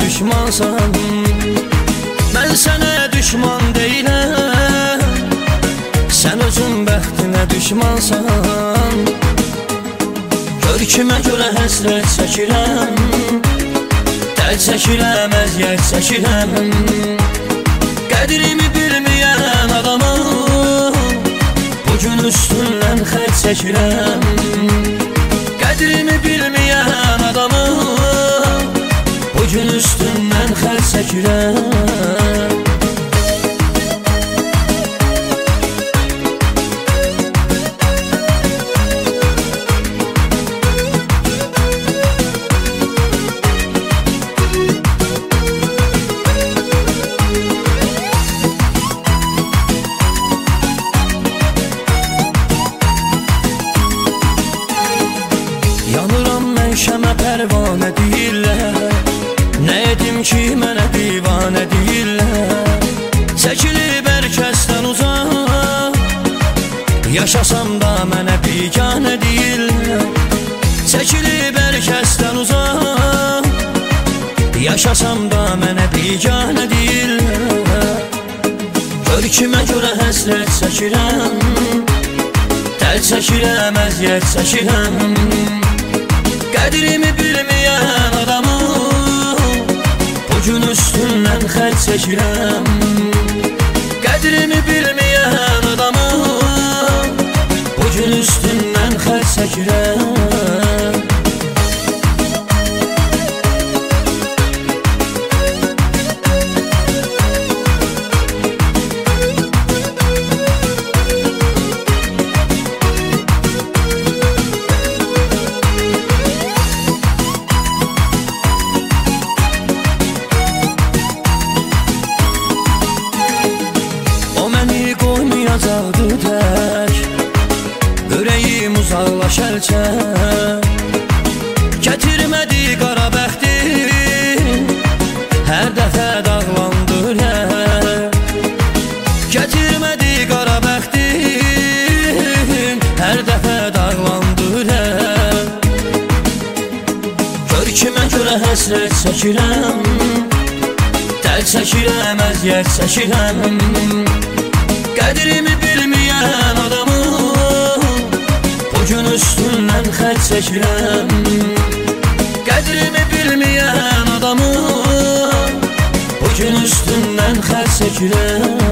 düşmansan, mən sənə düşman deyiləm. Sən özün bəxtinə düşmansan. Görkümə görə həsrət çəkirəm, dəl çəkirəm, əziyyət çəkirəm. Qədrimi bilməyən adamı bugün üstündən xətt çəkirəm. Qədrimi bilməyən adamı bugün üstündən xətt çəkirəm. Yanıram mən şəmə pərvanə deyirlər, nə edim ki mənə divanə deyirlər. Çəkilib hər kəsdən uzaq, yaşasam da mənə biganə deyirlər. Çəkilib hər kəsdən uzaq, yaşasam da mənə biganə deyirlər. Görkümə görə həsrət çəkirəm, dəl çəkirəm, əziyyət çəkirəm. Qədrimi bilməyən adamı bugün üstündən xətt çəkirəm. Qədrimi bilməyən adamı bugün üstündən xətt çəkirəm. Qoymayacaqdı tək, ürəyim uzaqlaş əlçək. Gətirmədi qara bəxtim, hər dəfə dağlandı ürək. Gətirmədi qara bəxtim, hər dəfə dağlandı ürək. Görkümə görə həsrət çəkirəm, dəl çəkirəm, əziyyət çəkirəm. Qədrimi bilməyən adamı bugün üstündən xətt çəkirəm. Qədrimi bilməyən adamı bugün üstündən xətt çəkirəm.